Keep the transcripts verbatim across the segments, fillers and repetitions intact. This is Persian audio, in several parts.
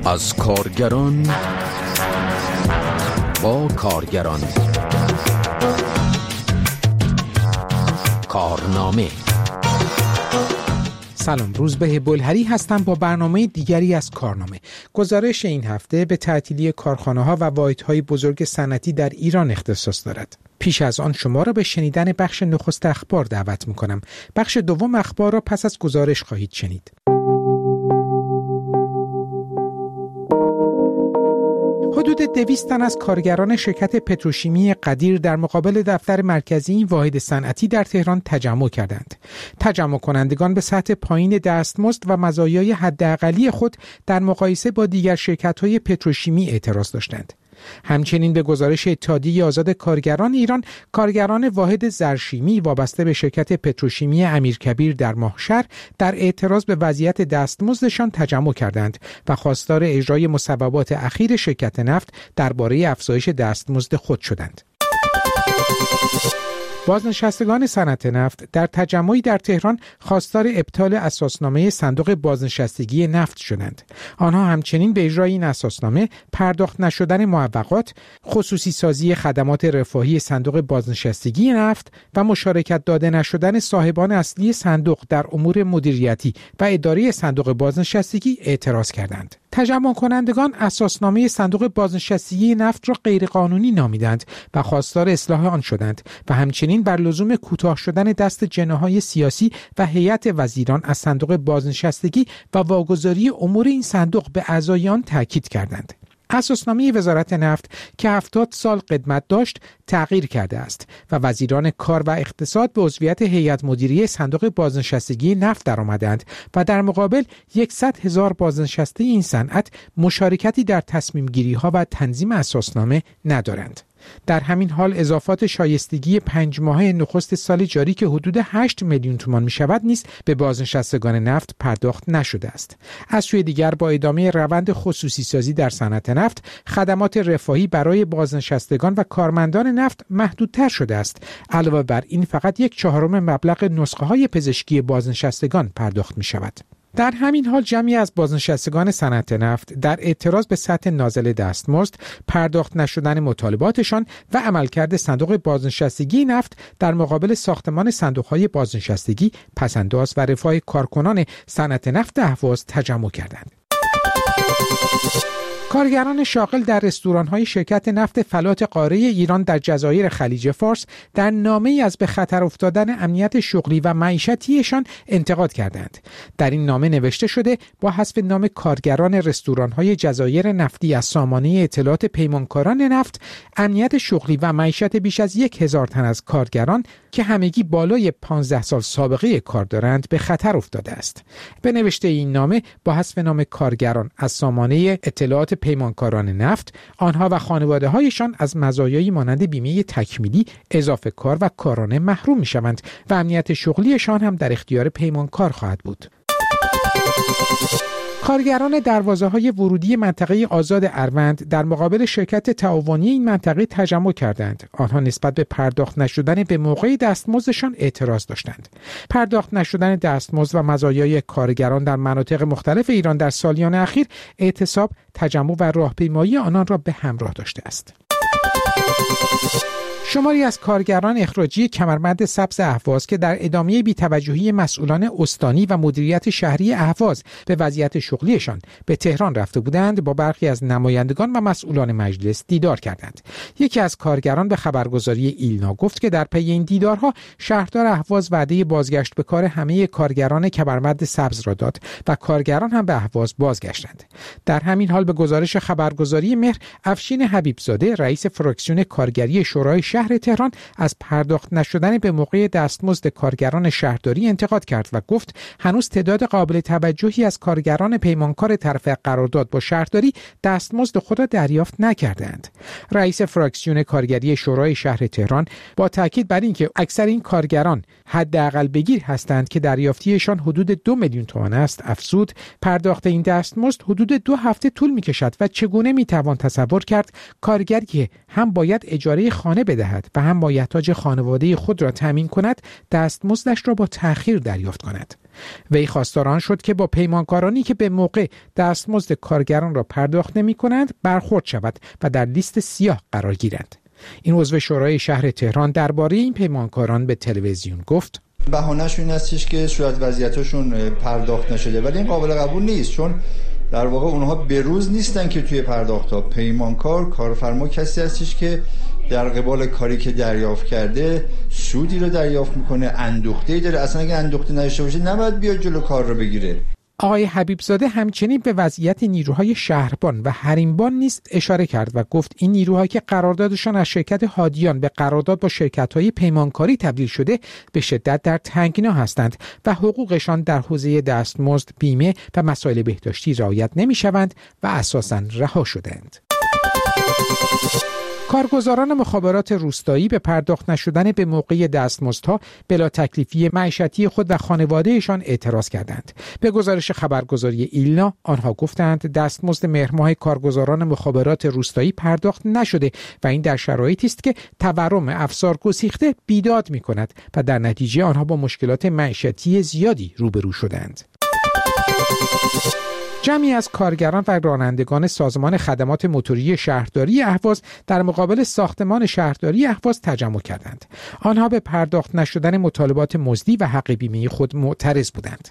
از کارگران با کارگران. کارنامه. سلام، روزبه بلهری هستم با برنامه دیگری از کارنامه. گزارش این هفته به تعطیلی کارخانه‌ها و واحدهای بزرگ صنعتی در ایران اختصاص دارد. پیش از آن شما را به شنیدن بخش نخست اخبار دعوت می‌کنم. بخش دوم اخبار را پس از گزارش خواهید شنید. حدود دویست تن از کارگران شرکت پتروشیمی قدیر در مقابل دفتر مرکزی این واحد صنعتی در تهران تجمع کردند. تجمع کنندگان به سطح پایین دستمزد و مزایای حداقلی خود در مقایسه با دیگر شرکت‌های پتروشیمی اعتراض داشتند. همچنین به گزارش اتحادیه آزاد کارگران ایران، کارگران واحد زرشیمی وابسته به شرکت پتروشیمی امیرکبیر در ماهشهر در اعتراض به وضعیت دستمزدشان تجمع کردند و خواستار اجرای مصوبات اخیر شرکت نفت درباره افزایش دستمزد خود شدند. بازنشستگان صنعت نفت در تجمعی در تهران خواستار ابطال اساسنامه صندوق بازنشستگی نفت شدند. آنها همچنین به اجرای این اساسنامه، پرداخت نشدن معوقات، خصوصی سازی خدمات رفاهی صندوق بازنشستگی نفت و مشارکت داده نشدن صاحبان اصلی صندوق در امور مدیریتی و اداری صندوق بازنشستگی اعتراض کردند. تجمع کنندگان اساسنامه صندوق بازنشستگی نفت را غیرقانونی نامیدند و خواستار اصلاح آن شدند و همچنین بر لزوم کوتاه شدن دست جناح‌های سیاسی و هیئت وزیران از صندوق بازنشستگی و واگذاری امور این صندوق به اعضای آن تاکید کردند. اساسنامه وزارت نفت که هفتاد سال قدمت داشت تغییر کرده است و وزیران کار و اقتصاد به عضویت هیئت مدیره صندوق بازنشستگی نفت درآمدند و در مقابل صد هزار بازنشسته این صنعت مشارکتی در تصمیم گیری ها و تنظیم اساسنامه ندارند. در همین حال اضافات شایستگی پنج ماهه نخست سال جاری که حدود هشت میلیون تومان می شود نیز به بازنشستگان نفت پرداخت نشده است. از سوی دیگر با ادامه روند خصوصی سازی در صنعت نفت، خدمات رفاهی برای بازنشستگان و کارمندان نفت محدودتر شده است. علاوه بر این فقط یک چهارم مبلغ نسخه های پزشکی بازنشستگان پرداخت می شود. در همین حال جمعی از بازنشستگان صنعت نفت در اعتراض به سطح نازل دستمزد، پرداخت نشدن مطالباتشان و عملکرد صندوق بازنشستگی نفت در مقابل ساختمان صندوق‌های بازنشستگی، پس‌انداز و رفاه کارکنان صنعت نفت اهواز تجمع کردند. کارگران شاغل در رستوران‌های شرکت نفت فلات قاره ایران در جزایر خلیج فارس در نامه‌ای از به خطر افتادن امنیت شغلی و معیشتیشان انتقاد کردند. در این نامه نوشته شده با حذف نام کارگران رستوران‌های جزایر نفتی از سامانه اطلاعات پیمانکاران نفت، امنیت شغلی و معیشت بیش از یک هزار تن از کارگران که همگی بالای پانزده سال سابقه کار دارند به خطر افتاده است. به نوشته این نامه با حذف نام کارگران از سامانه اطلاعات پیمانکاران نفت، آنها و خانواده‌هایشان از مزایایی مانند بیمه تکمیلی، اضافه کار و کارانه محروم می‌شوند و امنیت شغلیشان هم در اختیار پیمانکار خواهد بود. کارگران دروازه‌های ورودی منطقه آزاد اروند در مقابل شرکت تعاونی این منطقه تجمع کردند. آنها نسبت به پرداخت نشدن به موقع دستمزدشان اعتراض داشتند. پرداخت نشدن دستمزد و مزایای کارگران در مناطق مختلف ایران در سالیان اخیر اعتصاب، تجمع و راهپیمایی آنان را به همراه داشته است. شماری از کارگران اخراجی کمربند سبز اهواز که در ادامه بی‌توجهی مسئولان استانی و مدیریت شهری اهواز به وضعیت شغلیشان به تهران رفته بودند، با برخی از نمایندگان و مسئولان مجلس دیدار کردند. یکی از کارگران به خبرگزاری ایلنا گفت که در پی این دیدارها شهردار اهواز وعده بازگشت به کار همه کارگران کمربند سبز را داد و کارگران هم به اهواز بازگشتند. در همین حال به گزارش خبرگزاری مهر، افشین حبیبزاده رئیس فراکسیون کارگری شورای شهر تهران از پرداخت نشدن به موقع دستمزد کارگران شهرداری انتقاد کرد و گفت هنوز تعداد قابل توجهی از کارگران پیمانکار طرف قرارداد با شهرداری دستمزد خود را دریافت نکردند. رئیس فراکسیون کارگری شورای شهر تهران با تاکید بر اینکه اکثر این کارگران حداقل بگیر هستند که دریافتیشان حدود دو میلیون تومان است، افزود پرداخت این دستمزد حدود دو هفته طول می‌کشد و چگونه می‌توان تصور کرد کارگری هم باید اجاره خانه بده بدهد و هم مایحتاج خانواده خود را تامین کند، دستمزدش را با تأخیر دریافت کند. وی خواستار آن شد که با پیمانکارانی که به موقع دستمزد کارگران را پرداخت نمی کنند برخورد شود و در لیست سیاه قرار گیرند. این عضو شورای شهر تهران درباره این پیمانکاران به تلویزیون گفت: بهانه‌شون این هستش که شاید وضعیتشون پرداخت نشده، ولی این قابل قبول نیست، چون در واقع اونها بروز نیستن که توی پرداخت‌ها. پیمانکار کارفرما کسی هستش که در قبال کاری که دریافت کرده سودی رو دریافت میکنه، اندوخته‌ای داره. اصلا اگه اندوخته نداشته باشه نباید بیاد جلو کار رو بگیره. آقای حبیبزاده همچنین به وضعیت نیروهای شهربان و حریمبان نیز اشاره کرد و گفت این نیروهایی که قراردادشان از شرکت هادیان به قرارداد با شرکت‌های پیمانکاری تبدیل شده به شدت در تنگنا هستند و حقوقشان در حوزه دستمزد، بیمه و مسائل بهداشتی رعایت نمی‌شوند و اساساً رها شدند. کارگزاران مخابرات روستایی به پرداخت نشدن به موقع دستمزدها بلا تکلیفی معیشتی خود و خانوادهشان اعتراض کردند. به گزارش خبرگزاری ایلنا آنها گفتند دستمزد مهر ماه کارگزاران مخابرات روستایی پرداخت نشده و این در شرایطی است که تورم افسار گسیخته بیداد می‌کند و در نتیجه آنها با مشکلات معیشتی زیادی روبرو شدند. جمعی از کارگران و رانندگان سازمان خدمات موتوری شهرداری اهواز در مقابل ساختمان شهرداری اهواز تجمع کردند. آنها به پرداخت نشدن مطالبات مزدی و حق بیمه خود معترض بودند.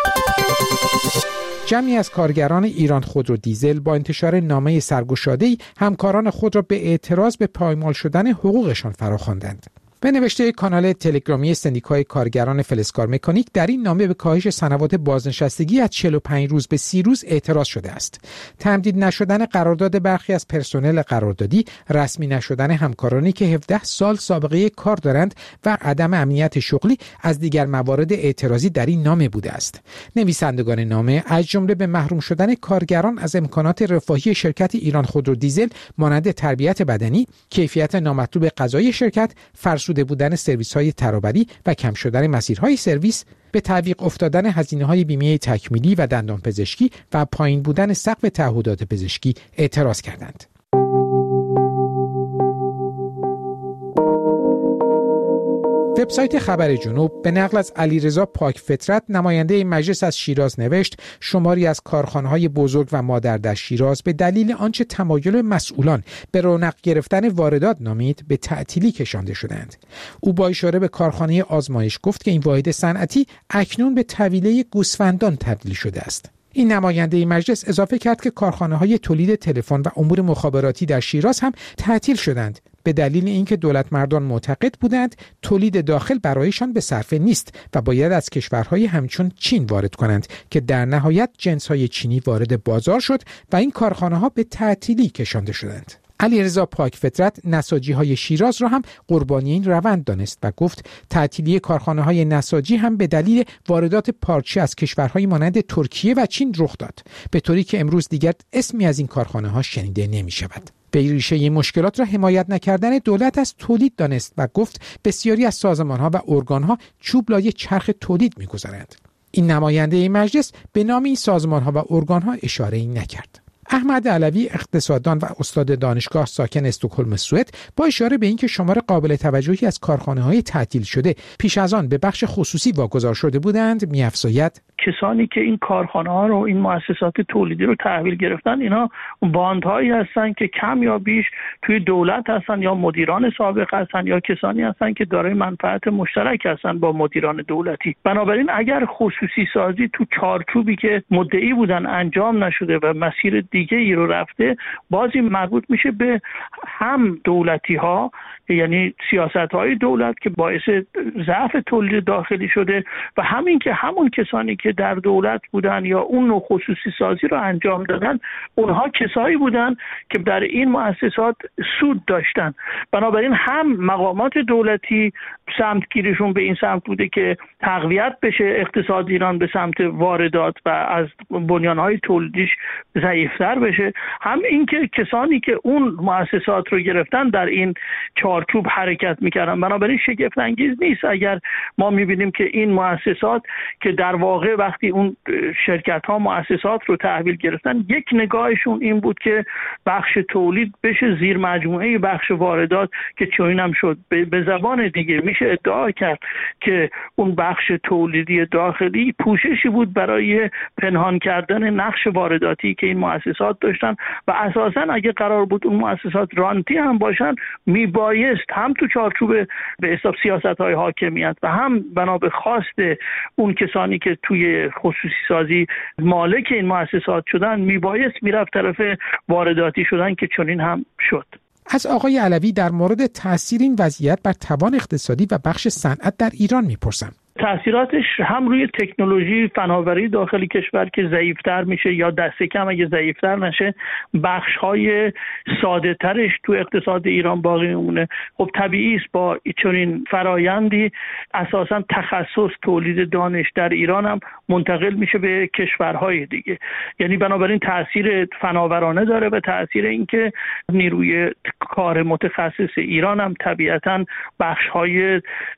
جمعی از کارگران ایران خودرو دیزل با انتشار نامه سرگشاده‌ای همکاران خود را به اعتراض به پایمال شدن حقوقشان فراخواندند. به نوشته کانال تلگرامی سندیکای کارگران فلزکار مکانیک در این نامه به کاهش سنوات بازنشستگی از چهل و پنج روز به سی روز اعتراض شده است. تمدید نشدن قرارداد برخی از پرسنل قراردادی، رسمی نشدن همکارانی که هفده سال سابقه کار دارند و عدم امنیت شغلی از دیگر موارد اعتراضی در این نامه بوده است. نویسندگان نامه از جمله به محروم شدن کارگران از امکانات رفاهی شرکت ایران خودرو دیزل مانند تربیت بدنی، کیفیت نامطلوب غذای شرکت، فرسوده بودن سرویس‌های ترابری و کم شدن مسیرهای سرویس، به تعویق افتادن هزینه‌های بیمه تکمیلی و دندانپزشکی و پایین بودن سقف تعهدات پزشکی اعتراض کردند. وبسایت خبر جنوب به نقل از علیرضا پاکفطرت نماینده مجلس از شیراز نوشت شماری از کارخانه‌های بزرگ و مادر در شیراز به دلیل آنچه تمایل مسئولان به رونق گرفتن واردات نامید به تعطیلی کشانده شدند. او با اشاره به کارخانه آزمایش گفت که این واحد صنعتی اکنون به طویله گوسفندان تبدیل شده است. این نماینده مجلس اضافه کرد که کارخانه‌های تولید تلفن و امور مخابراتی در شیراز هم تعطیل شدند به دلیل اینکه دولت مردان معتقد بودند تولید داخل برایشان به صرفه نیست و باید از کشورهای همچون چین وارد کنند که در نهایت جنس‌های چینی وارد بازار شد و این کارخانه‌ها به تعطیلی کشانده شدند. علیرضا پاکفطرت نساجی‌های شیراز را هم قربانی این روند دانست و گفت تعطیلی کارخانه‌های نساجی هم به دلیل واردات پارچه از کشورهای مانند ترکیه و چین رخ داد، به طوری که امروز دیگر اسمی از این کارخانه‌ها شنیده نمی‌شود. به ریشه این مشکلات را حمایت نکردن دولت از تولید دانست و گفت بسیاری از سازمان‌ها و ارگان‌ها چوب لای چرخ تولید می‌گذارند. این نماینده مجلس به نام این سازمان‌ها و ارگان‌ها اشاره‌ای نکرد. احمد علوی اقتصاددان و استاد دانشگاه ساکن استکهلم سوئد با اشاره به اینکه شمار قابل توجهی از کارخانه‌های تعطیل شده پیش از آن به بخش خصوصی واگذار شده بودند می‌افزاید کسانی که این کارخانه‌ها رو این مؤسسات تولیدی رو تحویل گرفتن اینا باندهایی هستن که کم یا بیش توی دولت هستن یا مدیران سابق هستن یا کسانی هستن که دارای منفعت مشترک هستن با مدیران دولتی. بنابراین اگر خصوصی سازی تو چارچوبی که مدعی بودن انجام نشده و مسیر دیگه ای رو رفته، بازی مربوط میشه به هم دولتی ها، یعنی سیاست های دولت که باعث ضعف تولید داخلی شده و همین که همون کسانی که در دولت بودن یا اون نوع خصوصی سازی رو انجام دادن اونها کسایی بودن که در این مؤسسات سود داشتن. بنابراین هم مقامات دولتی سمتگیریشون به این سمت بوده که تقویت بشه اقتصاد ایران به سمت واردات و از بنیانهای تولیدیش ضعیفتر بشه، هم اینکه کسانی که اون مؤسسات رو گرفتن در این چارچوب حرکت میکردن. بنابراین شگفت انگیز نیست اگر ما میبینیم که این مؤسسات که در واقع وقتی اون شرکت ها مؤسسات رو تحویل گرفتن، یک نگاهشون این بود که بخش تولید بشه زیر مجموعه بخش واردات، که چنین هم شد. به زبان دیگه میشه ادعا کرد که اون بخش تولیدی داخلی پوششی بود برای پنهان کردن نقش وارداتی که این مؤسسات داشتن و اساساً اگه قرار بود اون مؤسسات رانتی هم باشن، میبایست هم تو چارچوب به حساب سیاست‌های حاکمیت و هم بنا به خواست اون کسانی که توی خصوصی سازی مالک این مؤسسات شدن، میبایست میرفت طرف وارداتی شدن، که چنین هم شد. از آقای علوی در مورد تأثیر این وضعیت بر توان اقتصادی و بخش صنعت در ایران میپرسم. تأثیراتش هم روی تکنولوژی فناوری داخلی کشور که ضعیف‌تر میشه یا دست کم اگه ضعیف‌تر نشه، بخش‌های ساده‌ترش تو اقتصاد ایران باقی میمونه. خب طبیعی است با چنین فرایندی اساساً تخصص تولید دانش در ایران هم منتقل میشه به کشورهای دیگه. یعنی بنابراین تأثیر فناورانه داره و تأثیر اینکه نیروی کار متخصص ایران هم طبیعتاً بخش‌های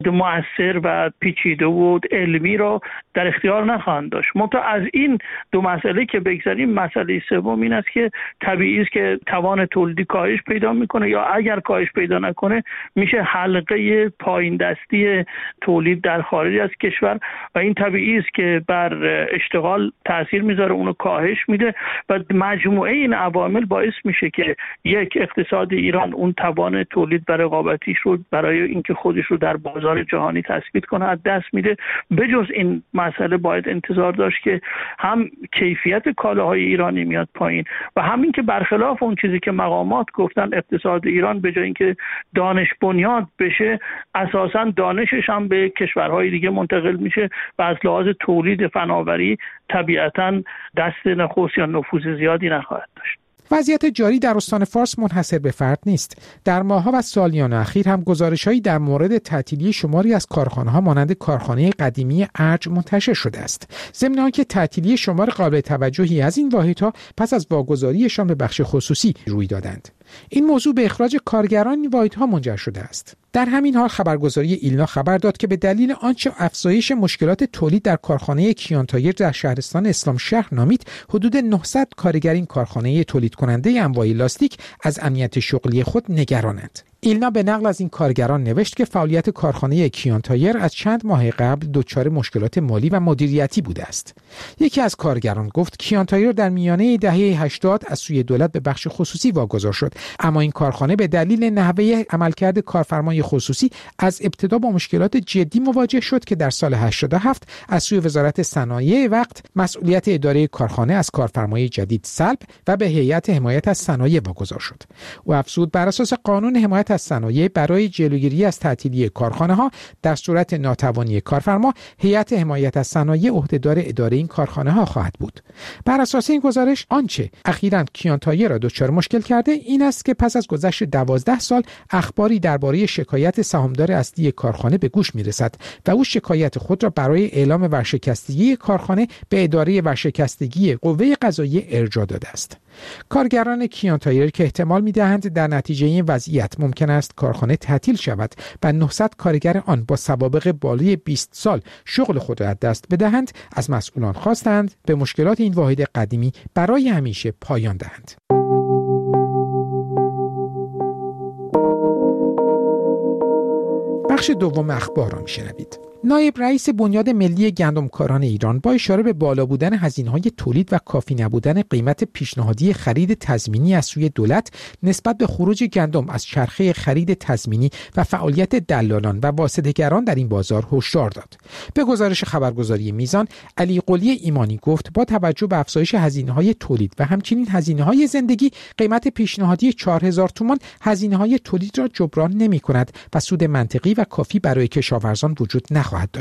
مؤثر و پیچیده و علمی را در اختیار نخواهند داشت. منتها از این دو مسئله که بگذاریم، مسئله سوم این است که طبیعی است که توان تولیدی کاهش پیدا میکنه، یا اگر کاهش پیدا نکنه میشه حلقه پایین دستی تولید در خارج از کشور و این طبیعی است که بر اشتغال تاثیر میذاره، اونو کاهش میده و مجموعه این عوامل باعث میشه که یک، اقتصاد ایران اون توان تولید و رقابتیش رو برای اینکه خودش رو در بازار جهانی تثبیت کنه از دست میده. بجز این مسئله باید انتظار داشت که هم کیفیت کالاهای ایرانی میاد پایین و همین که برخلاف اون چیزی که مقامات گفتن، اقتصاد ایران به جای اینکه دانش بنیاد بشه، اساساً دانشش هم به کشورهای دیگه منتقل میشه و از لحاظ تولید فناوری طبیعتاً دست نخست یا نفوذ زیادی نخواهد داشت. وضعیت جاری در استان فارس منحصر به فرد نیست. در ماه‌ها و سالیان اخیر هم گزارش‌هایی در مورد تعطیلی شماری از کارخانه‌ها مانند کارخانه قدیمی ارج منتشر شده است. ضمن آنکه تعطیلی شمار قابل توجهی از این واحدها پس از واگذاریشان به بخش خصوصی روی دادند. این موضوع به اخراج کارگران این واحدها منجر شده است. در همین حال خبرگزاری ایلنا خبر داد که به دلیل آنچه افزایش مشکلات تولید در کارخانه کیان تایر در شهرستان اسلام شهر نامید، حدود نهصد کارگر این کارخانه تولید کننده انواع لاستیک از امنیت شغلی خود نگرانند. ایلنا به نقل از این کارگران نوشت که فعالیت کارخانه کیان تایر از چند ماه قبل دچار مشکلات مالی و مدیریتی بوده است. یکی از کارگران گفت کیان تایر در میانه دهه هشتاد از سوی دولت به بخش خصوصی واگذار شد، اما این کارخانه به دلیل نحوه عملکرد کارفرمای خصوصی از ابتدا با مشکلات جدی مواجه شد که در سال هشتاد و هفت از سوی وزارت صنایع وقت مسئولیت اداره کارخانه از کارفرمای جدید سلب و به هیئت حمایت از صنایع واگذار شد. او افزود بر اساس قانون حمایت از صنایع برای جلوگیری از تعطیلی کارخانه‌ها در صورت ناتوانی کارفرما، هیئت حمایت از صنایع عهدهدار اداره این کارخانه‌ها خواهد بود. بر اساس این گزارش آنچه اخیراً کیان تایر را دچار مشکل کرده این است که پس از گذشت دوازده سال اخباری درباره شکایت سهامدار اصلی کارخانه به گوش می‌رسد و او شکایت خود را برای اعلام ورشکستگی کارخانه به اداره ورشکستگی قوه قضاییه ارجاع داده است. کارگران کیان تایر که احتمال می‌دهند در نتیجه این وضعیت ممکن است کارخانه تعطیل شود و نهصد کارگر آن با سوابق بالای بیست سال شغل خود را از دست بدهند، از مسئولان خواستند به مشکلات این واحد قدیمی برای همیشه پایان دهند. بخش دوم اخبار را میشنوید. نایب رئیس بنیاد ملی گندمکاران ایران با اشاره به بالا بودن هزینه‌های تولید و کافی نبودن قیمت پیشنهادی خرید تضمینی از سوی دولت نسبت به خروج گندم از چرخه خرید تضمینی و فعالیت دلالان و واسطه‌گران در این بازار هشدار داد. به گزارش خبرگزاری میزان، علی قلی ایمانی گفت با توجه به افزایش هزینه‌های تولید و همچنین هزینه‌های زندگی، قیمت پیشنهادی چهار هزار تومان هزینه‌های تولید را جبران نمی‌کند و سود منطقی و کافی برای کشاورزان وجود نخواهد داشت.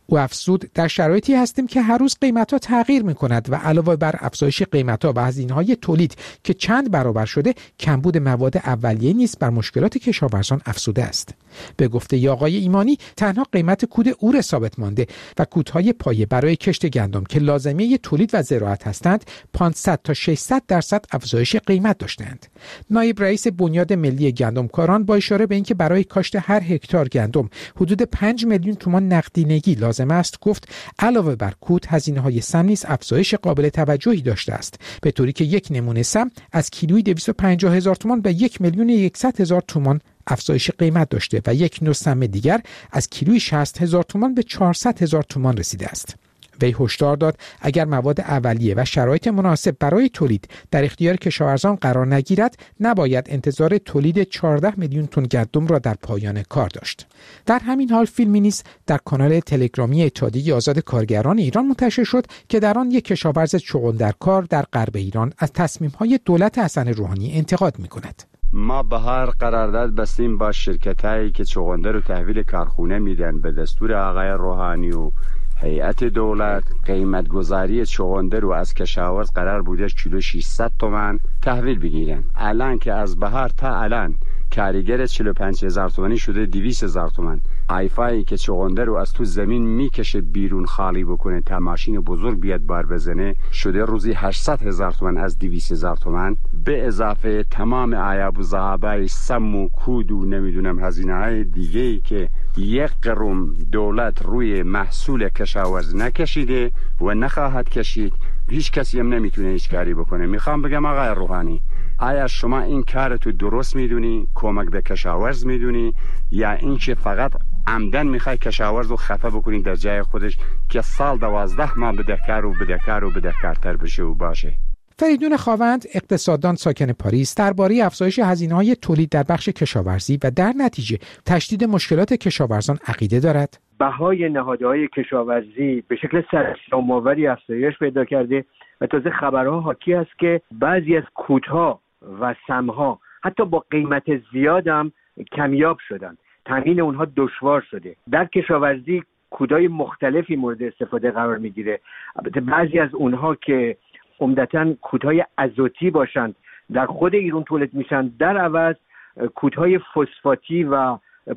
او افزود در شرایطی هستیم که هر روز قیمت‌ها تغییر می‌کند و علاوه بر افزایش قیمت‌ها و هزینه‌های تولید که چند برابر شده، کمبود مواد اولیه نیز بر مشکلات کشاورزان افزوده است. به گفته آقای ایمانی، تنها قیمت کود اور ثابت مانده و کودهای پایه برای کشت گندم که لازمه تولید و زراعت هستند، پانصد تا ششصد درصد افزایش قیمت داشتند. نایب رئیس بنیاد ملی گندمکاران با اشاره به اینکه برای کاشت هر هکتار گندم حدود پنج میلیون تومان نقدینگی لازم است، گفت علاوه بر کود، هزینه‌های سم نیز افزایش قابل توجهی داشته است، به طوری که یک نمونه سم از کیلویی دویست و پنجاه هزار تومان به یک میلیون و صد هزار تومان افزایش قیمت داشته و یک نوع سم دیگر از کیلویی شصت هزار تومان به چهارصد هزار تومان رسیده است. وی هشدار داد اگر مواد اولیه و شرایط مناسب برای تولید در اختیار کشاورزان قرار نگیرد، نباید انتظار تولید چهارده میلیون تن گندم را در پایان کار داشت. در همین حال فیلمی نیز در کانال تلگرامی اتحادیه آزاد کارگران ایران منتشر شد که در آن یک کشاورز چغندرکار در غرب ایران از تصمیم‌های دولت حسن روحانی انتقاد می‌کند. ما به هر قرارداد بستیم با شرکتایی که چغندر رو تحویل کارخونه میدن به دستور آقای روحانی و هیئت دولت. قیمت گذاری چغندر رو از کشاورز قرار بوده کیلو ششصد تومان تحویل بگیرن. الان که از بهار تا الان کارگر چهل و پنج هزار تومانی شده دویست هزار تومان. حیفایی که چغندر رو از تو زمین میکشه بیرون خالی بکنه تا ماشین بزرگ بیاد بار بزنه، شده روزی هشتصد هزار تومان از دویست هزار تومان، به اضافه تمام عیاب و ضربای سم و کود و نمیدونم هزینه های دیگه ای که یک قرم دولت روی محصول کشاورز نکشیده و نخواهد کشید. هیچ کسی هم نمیتونه هیچ کاری بکنه. میخوام بگم آقای روحانی، آیا شما این کار تو درست میدونی، کمک به کشاورز میدونی، یا این که فقط عمدن میخوای کشاورز رو خفه بکنی در جای خودش که سال دوازده ماه بدهکار و بدهکار و بدهکارتر بشه و باشه؟ فریدون خاوند، اقتصاددان ساکن پاریس، درباره افزایش هزینه‌های تولید در بخش کشاورزی و در نتیجه تشدید مشکلات کشاورزان عقیده دارد. بهای نهادهای کشاورزی به شکل سرسام‌آوری افزایش پیدا کرده و تازه خبرها حاکی است که بعضی از کودها و سمها حتی با قیمت زیاد هم کمیاب شدند. تامین اونها دشوار شده. در کشاورزی کودهای مختلفی مورد استفاده قرار میگیره. البته بعضی از اونها که عمدتاً کودهای ازوتی باشند در خود ایران تولید میشن، در عوض کودهای فسفاتی و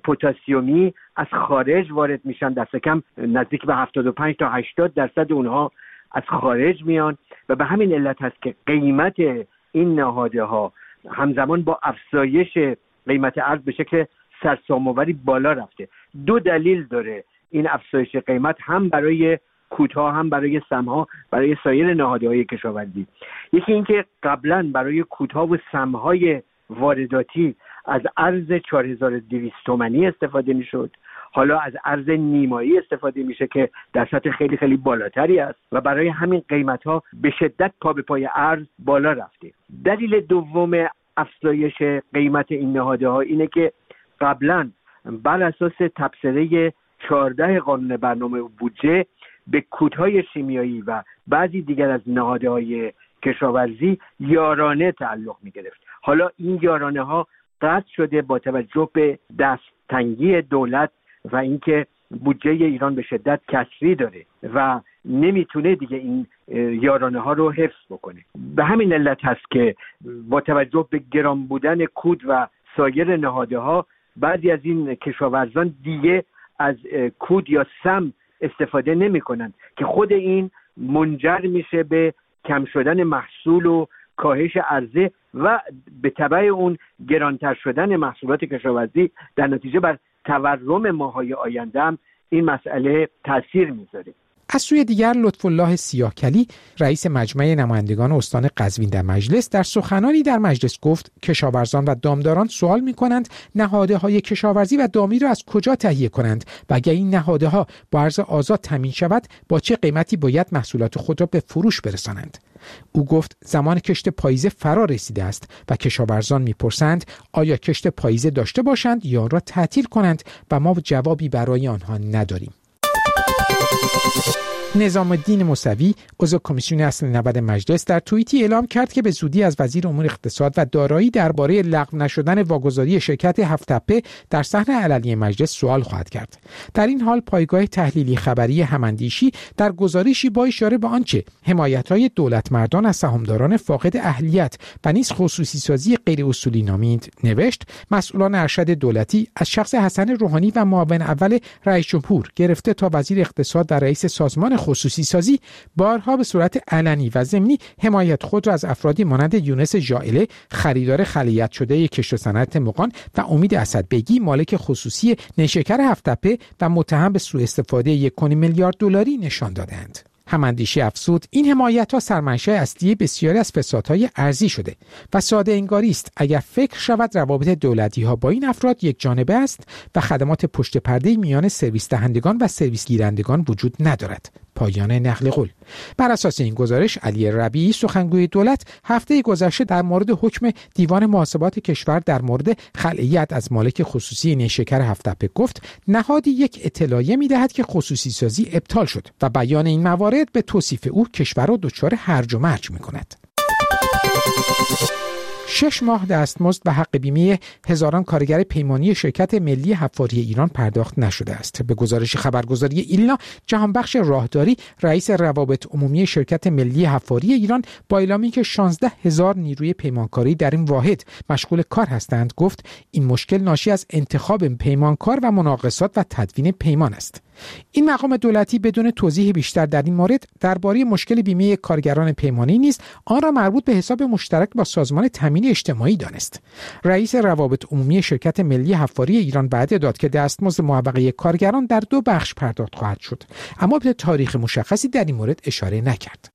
پتاسیمی از خارج وارد میشن. دست کم نزدیک به هفتاد و پنج تا هشتاد درصد اونها از خارج میان و به همین علت هست که قیمت این نهادها همزمان با افزایش قیمت ارز به شکل سرسام‌آوری بالا رفته. دو دلیل داره این افزایش قیمت، هم برای کودها هم برای سمها، برای سایر نهادهای کشاورزی. یکی اینکه قبلا برای کودها و سمهای وارداتی از ارز چهار هزار و دویست تومانی استفاده میشد، حالا از ارز نیمایی استفاده میشه که در سطح خیلی خیلی بالاتری است و برای همین قیمت ها به شدت پا به پای ارز بالا رفته. دلیل دوم افزایش قیمت این نهادها اینه که قبلا بر اساس تبصره چهارده قانون برنامه و بودجه به کودهای شیمیایی و بعضی دیگر از نهادهای کشاورزی یارانه تعلق می گرفت. حالا این یارانه ها قطع شده با توجه به دستتنگی دولت و اینکه بودجه ایران به شدت کسری داره و نمیتونه دیگه این یارانه ها رو حفظ بکنه. به همین علت هست که با توجه به گران بودن کود و سایر نهادها بعضی از این کشاورزان دیگه از کود یا سم استفاده نمی کنند که خود این منجر میشه به کم شدن محصول و کاهش عرضه و به تبع اون گرانتر شدن محصولات کشاورزی، در نتیجه بر تورم ماهای آینده هم این مسئله تاثیر میذاره. از سوی دیگر لطفالله سیاهکلی، رئیس مجمع نمایندگان استان قزوین در مجلس، در سخنانی در مجلس گفت کشاورزان و دامداران سوال می‌کنند نهادهای کشاورزی و دامی را از کجا تهیه کنند و اگر این نهادها با ارز آزاد تامین شود با چه قیمتی باید محصولات خود را به فروش برسانند. او گفت زمان کشت پاییزه فرا رسیده است و کشاورزان می‌پرسند آیا کشت پاییزه داشته باشند یا را تعطیل کنند و ما جوابی برای آنها نداریم. نظام الدین موسوی عضو کمیسیون اصل نود مجلس در توییتی اعلام کرد که به زودی از وزیر امور اقتصاد و دارایی درباره لغو نشدن واگذاری شرکت هفت تپه در صحن علنی مجلس سوال خواهد کرد. در این حال پایگاه تحلیلی خبری هماندیشی در گزارشی با اشاره به آنچه حمایت‌های دولتمردان از سهامداران فاقد اهلیت و نیز خصوصی سازی غیر اصولی نامید نوشت مسئولان ارشد دولتی از شخص حسن روحانی و معاون اول رئیس جمهور گرفته تا وزیر اقتصاد و رئیس سازمان خصوصی سازی بارها به صورت علنی و ضمنی حمایت خود را از افرادی مانند یونس ژائله خریدار خلیعت شده کشت و صنعت مغان و امید اسدبگی مالک خصوصی نیشکر هفت تپه و متهم به سوء استفاده یک و نیم میلیارد دلاری نشان دادند. هماندیشی افزود این حمایت‌ها سرمنشأ اصلی بسیاری از فسادهای ارضی شده و ساده انگاری است اگر فکر شود روابط دولتی‌ها با این افراد یک جانبه است و خدمات پشت پرده میان سرویس دهندگان و سرویس گیرندگان وجود ندارد. پایان نقل قول. بر اساس این گزارش علی ربیعی سخنگوی دولت هفته گذشته در مورد حکم دیوان محاسبات کشور در مورد خلعیت از مالک خصوصی نیشکر هفت تپه گفت نهادی یک اطلاعیه می‌دهد که خصوصی سازی ابطال شد و بیان این موارد به توصیف او کشور را دچار هرج و مرج می‌کند. شش ماه دستمزد و حق بیمه هزاران کارگر پیمانی شرکت ملی حفاری ایران پرداخت نشده است. به گزارش خبرگزاری ایلنا، جهانبخش راهداری رئیس روابط عمومی شرکت ملی حفاری ایران با اعلامی که شانزده هزار نیروی پیمانکاری در این واحد مشغول کار هستند گفت این مشکل ناشی از انتخاب پیمانکار و مناقصات و تدوین پیمان است. این مقام دولتی بدون توضیح بیشتر در این مورد درباره مشکل بیمه کارگران پیمانی نیز آن را مربوط به حساب مشترک با سازمان تامین اجتماعی دانست. رئیس روابط عمومی شرکت ملی حفاری ایران وعده داد که دستمزد موقعه کارگران در دو بخش پرداخت خواهد شد، اما به تاریخ مشخصی در این مورد اشاره نکرد.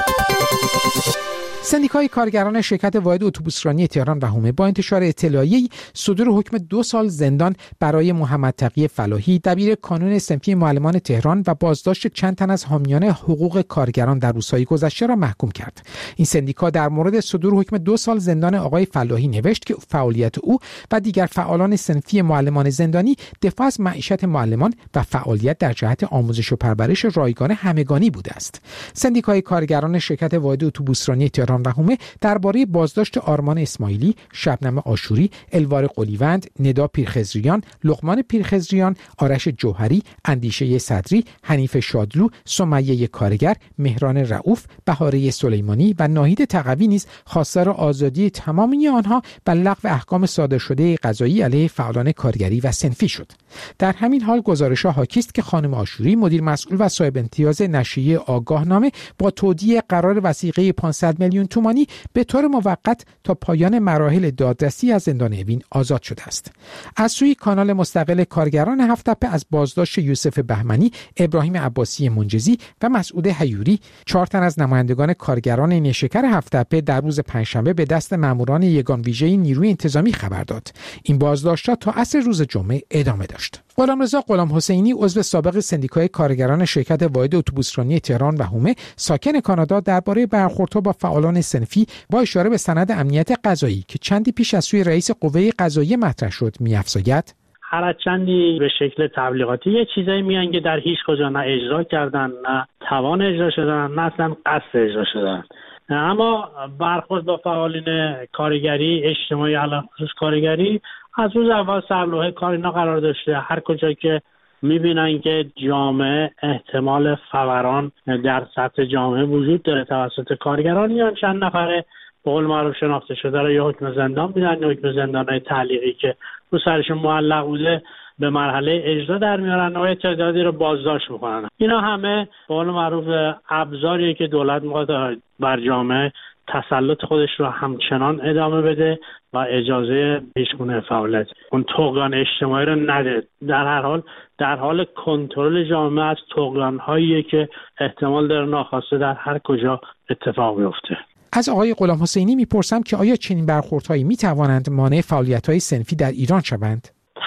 سندیکای کارگران شرکت واحد اتوبوسرانی تهران و حومه با انتشار اطلاعیه‌ای صدور حکم دو سال زندان برای محمد تقی فلاحی دبیر کانون صنفی معلمان تهران و بازداشت چند تن از حامیان حقوق کارگران در روزهای گذشته را محکوم کرد. این سندیکا در مورد صدور حکم دو سال زندان آقای فلاحی نوشت که فعالیت او و دیگر فعالان صنفی معلمان زندانی دفاع از معیشت معلمان و فعالیت در جهت آموزش و پرورش رایگان همگانی بوده است. سندیکای کارگران شرکت واحد اتوبوسرانی تهران و حومه درباره بازداشت آرمان اسماعیلی، شبنم آشوری، الوار قلیوند، ندا پیرخضریان، لقمان پیرخضریان، آرش جوهری، اندیشه صدری، حنیف شادلو، سمیه کارگر، مهران رؤوف، بهاره سلیمانی و ناهید تقوی نیز خواستار آزادی تمامی آنها و لغو احکام صادر شده قضایی علیه فعالان کارگری و صنفی شد. در همین حال گزارش‌ها حاکی است که خانم آشوری مدیر مسئول و صاحب امتیاز نشریه آگاهنامه با تودیع قرار وثیقه پانصد میلیون تومانی به طور موقت تا پایان مراحل دادرسی از زندان اوین آزاد شده است. از سوی کانال مستقل کارگران هفت تپه از بازداشت یوسف بهمنی، ابراهیم عباسی منجزی و مسعود حیوری، چهار تن از نمایندگان کارگران نیشکر هفت تپه در روز پنجشنبه به دست ماموران یگان ویژه نیروی انتظامی خبر داد. این بازداشت‌ها تا عصر روز جمعه ادامه داشت. غلامرضا غلامحسینی عضو سابق سندیکای کارگران شرکت واحد اتوبوسرانی تهران و حومه ساکن کانادا درباره برخوردها با فعالان صنفی با اشاره به سند امنیت قضایی که چندی پیش از سوی رئیس قوه قضاییه مطرح شد می‌افزاید هر از چندی به شکل تبلیغاتی یه چیزایی میان که در هیچ کجا نه اجرا کردن، نه توان اجرا شدن، نه اصلا قصد اجرا شدن. اما برخورد با فعالین کارگری اجتماعی علاوه کارگری از روز اول سرلوحه کار اینا قرار داشته. هر کجا که میبینن که جامعه احتمال فوران در سطح جامعه وجود داره توسط کارگران، یا چند نفره به قول معروف شناخته شده را یا حکم زندان میدن یا حکم زندانهای تعلیقی که رو سرشون معلق بوده به مرحله اجرا در میارن و تعدادی رو بازداشت میکنن. اینا همه به قول معروف ابزاریه که دولت میخواد بر جامعه تسلط خودش رو همچنان ادامه بده و اجازه هیچگونه فعالیت اون طغیان اجتماعی رو نده. در هر حال در حال کنترل جامعه از طغیان‌هایی که احتمال داره ناخواسته در هر کجا اتفاق بیفته. از آقای غلام حسینی میپرسم که آیا چنین برخوردهایی میتوانند مانع فعالیت‌های صنفی در ایران شوند؟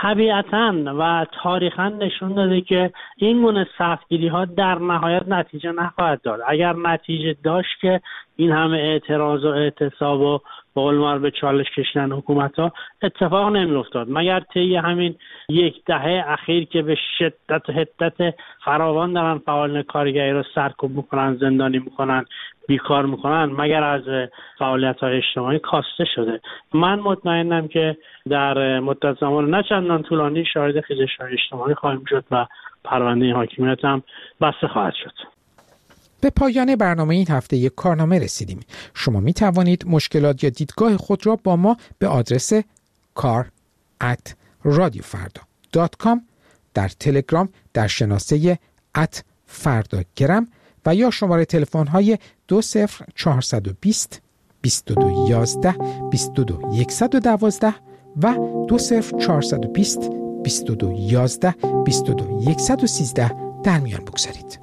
طبیعتاً و تاریخاً نشون داده که این گونه سختگیری ها در نهایت نتیجه نخواهد داد. اگر نتیجه داشت که این همه اعتراض و اعتصاب و به قول معروف به چالش کشیدن حکومت ها اتفاق نمی افتاد، مگر طی همین یک دهه اخیر که به شدت و حدت فراوان دارن فعالان کارگری رو سرکوب میکنن، زندانی میکنن، بیکار میکنن، مگر از فعالیت های اجتماعی کاسته شده. من مطمئنم که در مدت زمان نه چندان طولانی شاهد خیزش های اجتماعی خواهیم شد و پرونده حاکمیت هم بسته خواهد شد. به پایان برنامه این هفته یک کارنامه رسیدیم. شما می توانید مشکلات یا دیدگاه خود را با ما به آدرس کار ات رادیو فردا دات کام، در تلگرام در شناسه ات فرداگرم و یا شماره تلفن های دو صفر چهارصد و بیست بیست و دو یازده بیست و دو صد و دوازده و دو صفر چهارصد و بیست بیست و دو یازده بیست و دو صد و سیزده در میان بگذارید.